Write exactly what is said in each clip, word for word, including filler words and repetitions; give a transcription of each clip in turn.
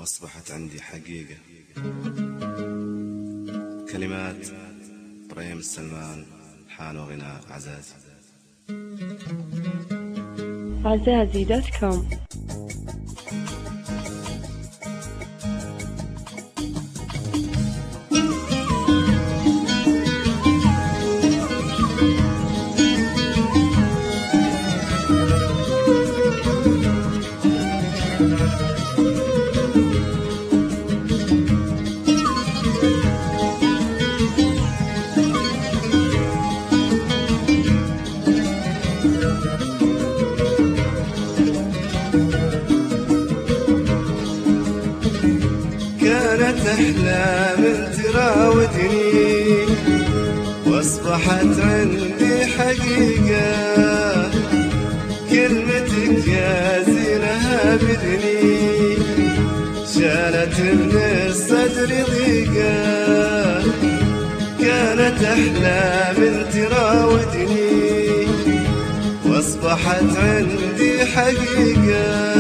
وأصبحت عندي حقيقة. كلمات إبراهيم السلمان، حان وغناء عزازي. عزازي دوت كوم. كانت أحلام تراودني وأصبحت عندي حقيقة. كلمتك يا زينها بدني شالت من الصدر ضيقة. كانت أحلام تراودني وأصبحت عندي حقيقة.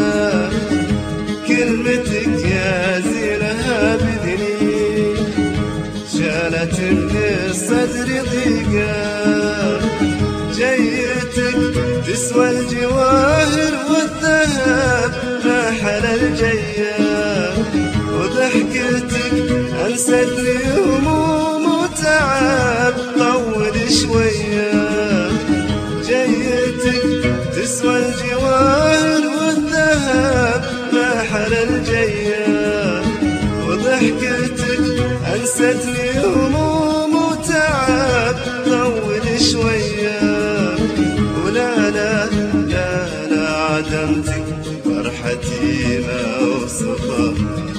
كلمتك يا زينها بدني شالت من الصدر ضيقة. جيتك تسوى الجواهر والذهب ما حلى الجية. وضحكتك أنستني هموم وتعب طول شوية. جيتك تسوى الجواهر والذهب ما حلى الجية. وضحكتك أنستني هموم وتعب طول شوية. ولا لا لا لا عدمتك فرحتي ما أوصفها.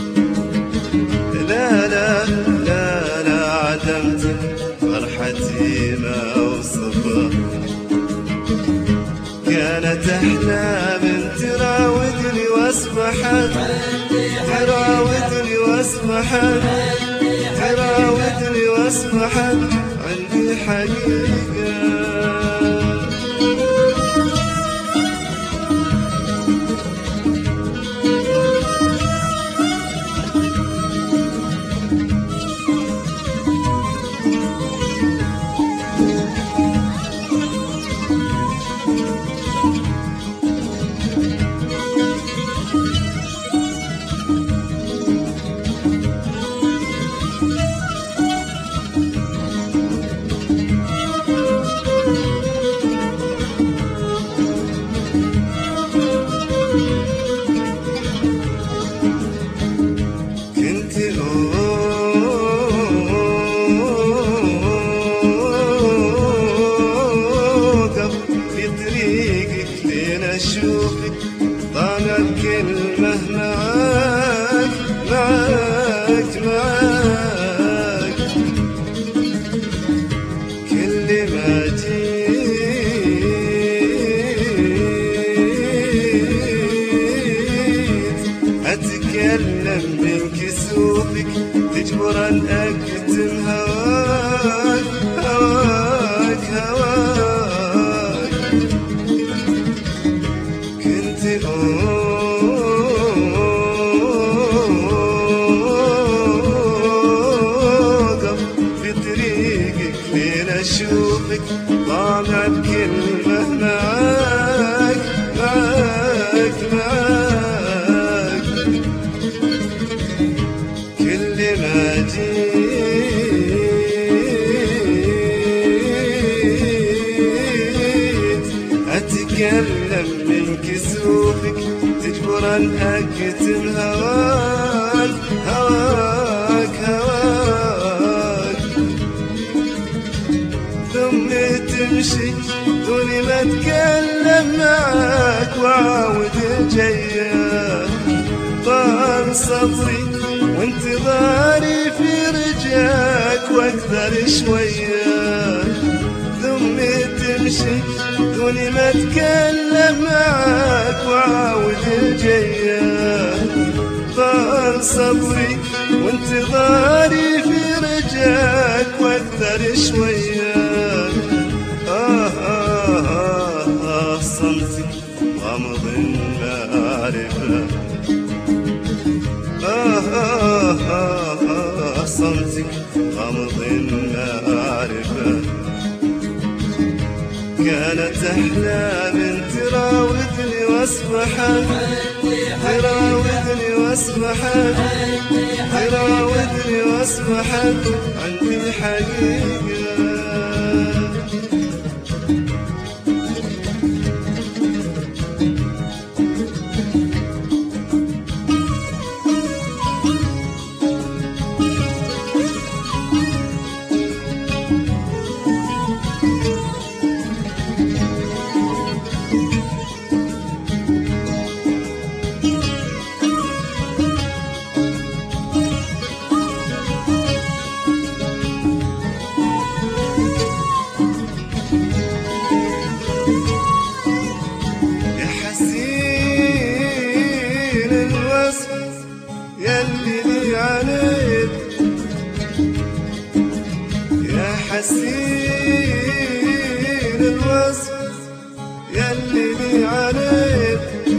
لا لا لا لا عدمتك فرحتي ما أوصفها. كانت أحلام تراودني وأصبحت تراودني وأصبحت تراودني وأصبحت عندي حقيقة. أشوفك طالع بكلمة معاك معاك معاك. كل ما جيت أتكلم من كسوفك تجبر أن أكتم هواك هواك هواك. أوقف في طريقك لين أشوفك طالع بكلمة معاك معاك معاك. كل ما جيت أتكلم من كسوفك تجبر أن أكتم هواك هواك هواك. ثم تمشي دوني ما أتكلم معاك وعاود الجية. طال صبري وانتظاري في رجاك واكثر شوية. ثم تمشي دوني ما أتكلم معاك وعاود الجية. طال صبري وانتظاري في رجاك واكثر شوية. آه آه آه آه صمتك غمض ما أعرفه. آه صمتك غمض المعرفة. كانت أحلام تراودني واصبحت تراودني واصبحت تراودني واصبحت عندي حقيقة. يلي لي عليك يا حسين الوصف يلي لي عليك.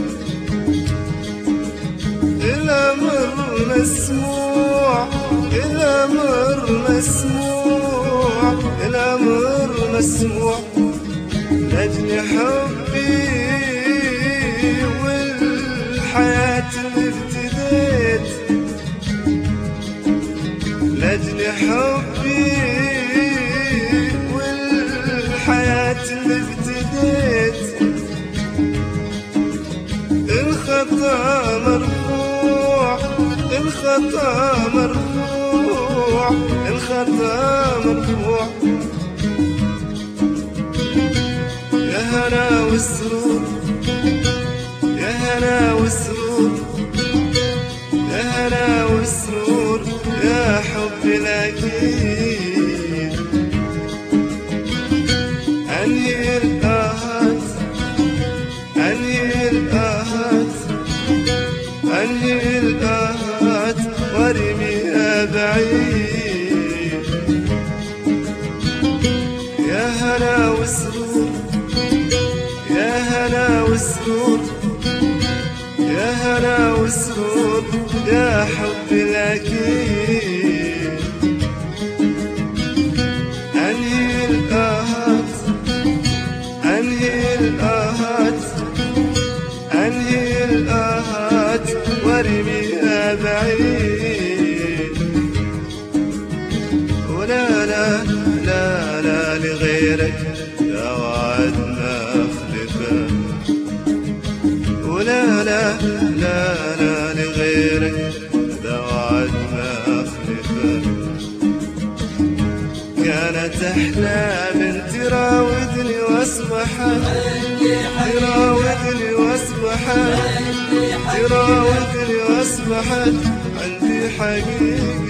الأمر مسموع الأمر مسموع الأمر مسموع لأجل حبي والحياة اللي ابتديت لأجل حبي والحياة اللي ابتديت. الخطا مرفوع الخطا مرفوع الخطا مرفوع. يا هنا والسرور يا هنا والسرور يا هنا والسرور يا حبي الأكيد. أنهي الآهات أنهي الآهات أنهي الآهات وارميها بعيد. يا هنا والسرور يا هنا والسرور يا هنا والسرور يا حبي الأكيد. أنهي الآهات أنهي الآهات أنهي الآهات وارميها بعيد. ولا لا لا لا لغيرك يا وعدنا أخلفه. ولا لا لا لا لغيرك ذا وعدنا أخلفه. كانت أحلام تراودني واصبحت تراودني واصبحت تراودني واصبحت عندي حقيقة.